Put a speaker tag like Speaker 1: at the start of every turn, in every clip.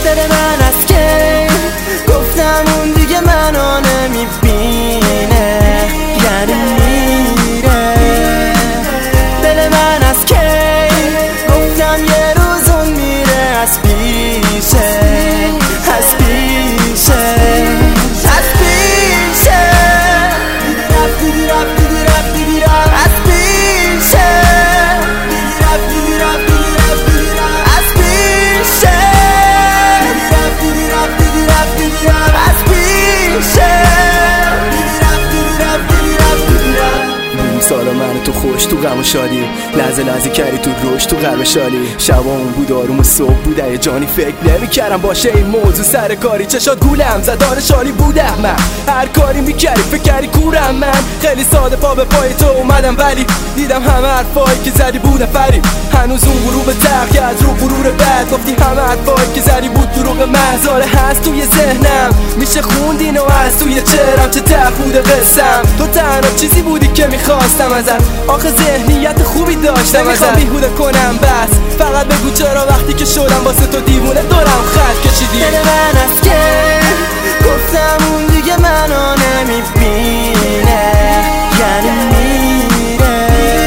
Speaker 1: دل من از کی گفتم اون دیگه منو نمیبینه، یعنی میره. دل من از کی گفتم یه روز اون میره از پیشه، از پیشه، از پیشه. دیدی رفت، دیدی رفت، دیدی رفت از پیشه، دیدی رفت، دیدی رفت، دیدی رفت، دیدی رفت از پیشه، دیدی رفت، دیدی رفت، دیدی رفت از پیشه، دیدی رفت، دیدی رفت، دیدی رفت، دیدی رفت.
Speaker 2: نیم سالا من تو خوش تو غم و شادی، لحظه لحظه کردی تو روش تو قلب شالی. شبا اون بود آروم و صبح بود جانی، فکر نمی‌کردم باشه این موضوع سر کاری. چشات گولم زدار شالی بودم من، هر کاری می‌کردی فکر کردی کورم من. خیلی ساده پا به پای تو اومدم ولی دیدم همه حرفایی که زدی بودن فریب. هنوز اون غروب ترک از رو غرور بعد گفتی همه حرفایی که زدی بود دروغ محضاره هست توی ذهنم. میشه خوندین و از توی چهرم چه تفود قسم. تو تنها چیزی بودی که میخواستم ازت، آخه ذهنیت خوبی داشتم ازت. بیهوده کنم بس فقط بگو چرا وقتی که شدم واسه تو دیوونه دورم خط کشیدی.
Speaker 1: دل من از کی گفتم اون دیگه منو نمیبینه، یعنی میره.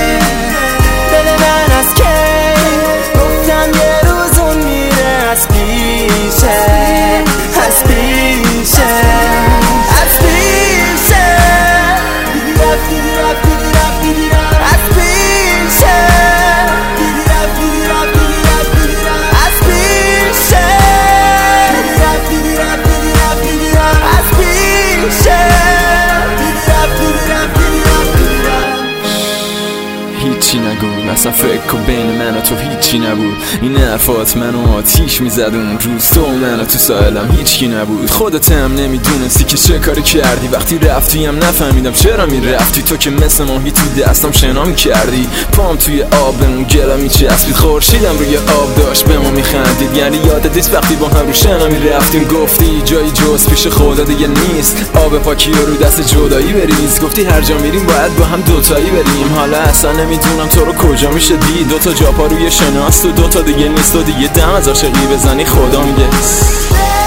Speaker 1: دل من از کی گفتم یه روز اون میره از پیشه، از پیشه، از پیشه. دیدی رفت، دیدی رفت، دیدی رفت، دیدی رفت از پیشه، دیدی رفت، دیدی رفت، دیدی رفت، دیدی رفت از پیشه، دیدی رفت، دیدی رفت، دیدی رفت، دیدی رفت از پیشه، دیدی رفت، دیدی رفت، دیدی رفت، دیدی رفت.
Speaker 3: هیچی نگو، اصلا فکر کن بین من و تو هیچی نبود. این حرفات منو آتیش میزد اون روز، تو من و تو ساحلم هیچکی نبود. خودت هم نمیدونستی که چه کاری کردی، وقتی رفتی هم نفهمیدم چرا میرفتی. تو که مثل ماهی تو دستم شنا میکردی، پام توی آب اون گلا میچسبید. خورشیدم روی آب داشت به ما میخندید، یعنی یادت نیست وقتی با هم رو شنا میرفتیم. گفتی جایی جز پیش خدا دیگه نیست، آب پاکی رو دست جدایی بریز. گفتی هر جا میریم باید با هم دوتایی بریم. حالا اصلا نمیدونم تو رو کجا میشه دید، دوتا جاپا روی شناست و دوتا دیگه نیست. و دیگه دم از عاشقی بزنی خدا میگه